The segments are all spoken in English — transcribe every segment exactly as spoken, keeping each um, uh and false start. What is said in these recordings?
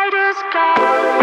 just call.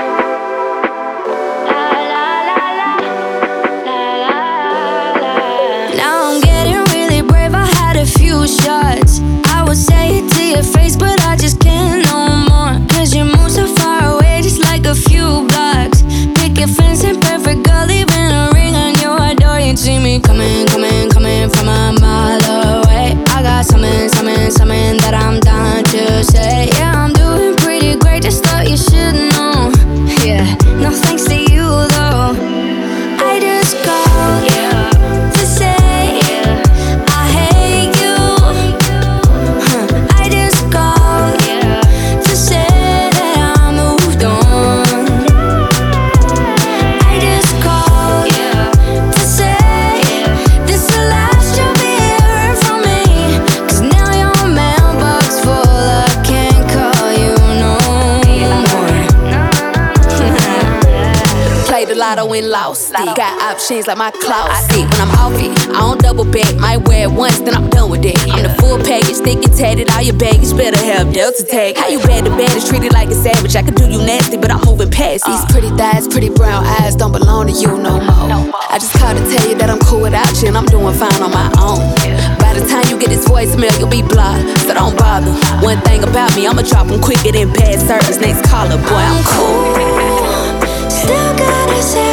La la la la, la la la. Now I'm getting really brave. I had a few shots. I would say it to your face, but I just can't no more. Cause you move so far away, just like a few blocks. Picket fence and perfect girl, leaving a ring on your door. You see me coming, coming, coming from a mile away. I got something, something, something that I'm dying to say. Yeah, I'm doing pretty great, just thought you should know. Yeah, no thanks to you though. I just called, yeah, to say, yeah, I hate you. Huh. I just called, yeah, to say that I moved on. I just called, yeah, to say, yeah, this the last you'll be hearing from me. Cause now your mailbox full, I can't call you no more. Played the lotto and lost it. Got options like my closet. When I'm off it, I don't double back. Might wear it once, then I'm done with it. I'm the full package, thick and tatted. All your baggage better have Delta tag. How you bad to bad is treated like a savage. I could do you nasty, but I'm moving past these pretty thighs, pretty brown eyes don't belong to you no more. I just called to tell you that I'm cool without you and I'm doing fine on my own. By the time you get this voicemail, you'll be blocked, so don't bother. One thing about me, I'ma drop them quicker than bad service. Next caller, boy, I'm cool. Still gotta say